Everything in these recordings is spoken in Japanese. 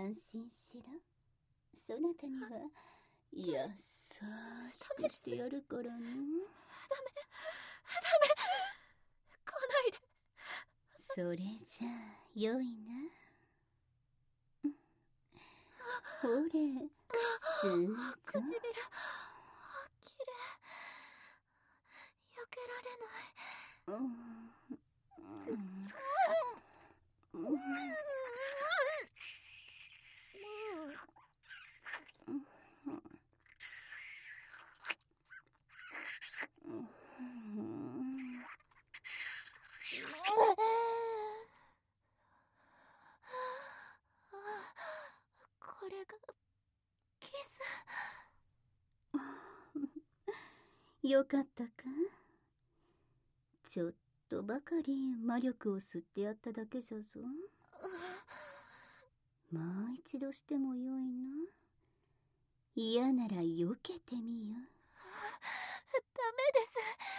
安心しろ。そなたには優しくしてやるからね。ダメ、 来ないで。 それじゃあよいな。ほれ、すーぞ。 唇、きれい。避けられない。これがキス。 よかったか。ちょっとばかり魔力を吸ってやっただけじゃぞ。もう一度してもよいな。嫌なら避けてみよ。 ダメです。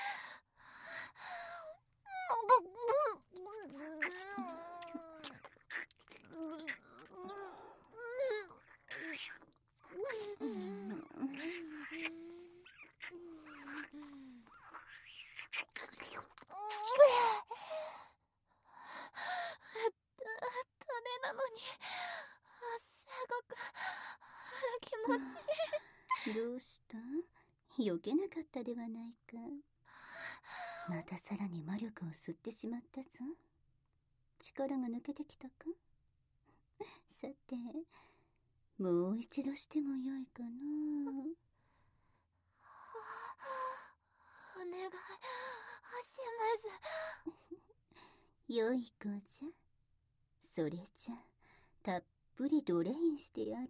ダメなのにすごく気持ちいい。 どうした？避けなかったではないか。またさらに魔力を吸ってしまったぞ。力が抜けてきたか。さて、もう一度してもよいかな。 お願いします。 よい子じゃ。それじゃたっぷりドレインしてやる。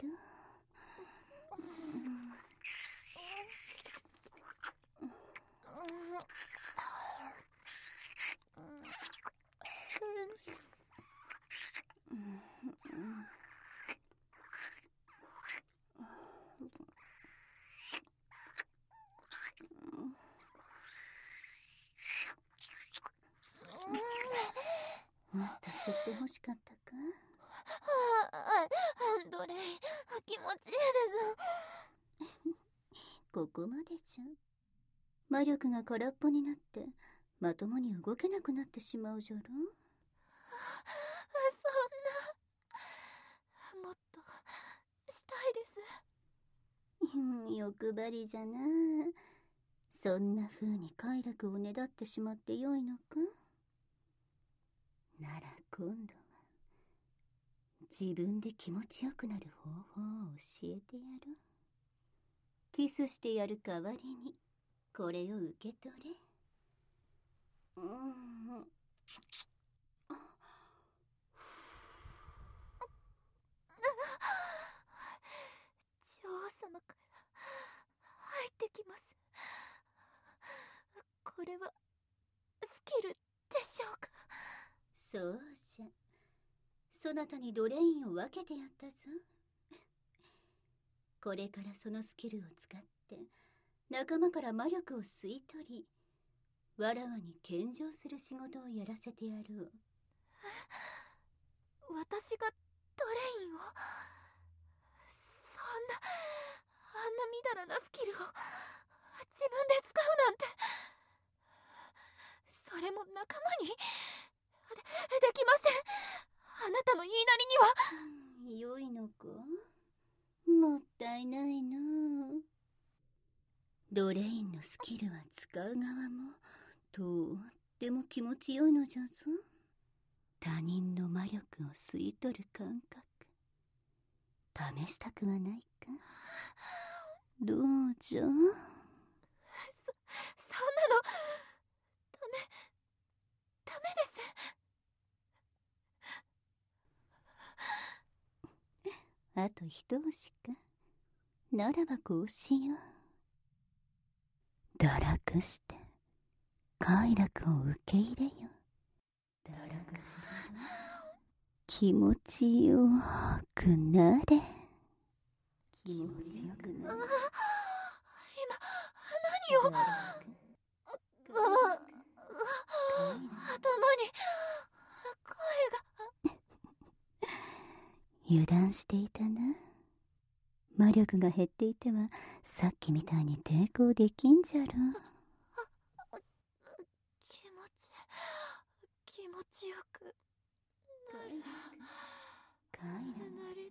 もっと吸って欲しかったか。 どれ気持ちいいです。 ここまでじゃ。魔力が空っぽになってまともに動けなくなってしまうじゃろ。 そんなもっとしたいです。 欲張りじゃな。そんな風に快楽をねだってしまってよいのか。なら今度は自分で気持ちよくなる方法を教えてやる。キスしてやる代わりにこれを受け取れ。 女王様から入ってきます。これはスキルでしょうか。 そうじゃ。そなたにドレインを分けてやったぞ。これからそのスキルを使って仲間から魔力を吸い取り、わらわに献上する仕事をやらせてやろう。 私がドレインを。そんなあんなみだらなスキルを自分で使うなんて。それも仲間にできません。あなたの言いなりには。 良いのか。もったいないな。ドレインのスキルは使う側もとっても気持ちよいのじゃぞ。他人の魔力を吸い取る感覚、試したくはないか。どうじゃ。 そんなのダメです。 あと一押しか。ならばこうしよう。堕落して快楽を受け入れよ。堕落する。気持ちよくなれ。気持ちよくなれ。 今何を。頭に声が。 油断していたな。魔力が減っていてはさっきみたいに抵抗できんじゃろ。 気持ちよくなりたい。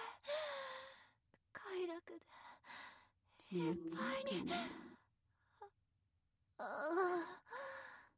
快楽でいっぱいに。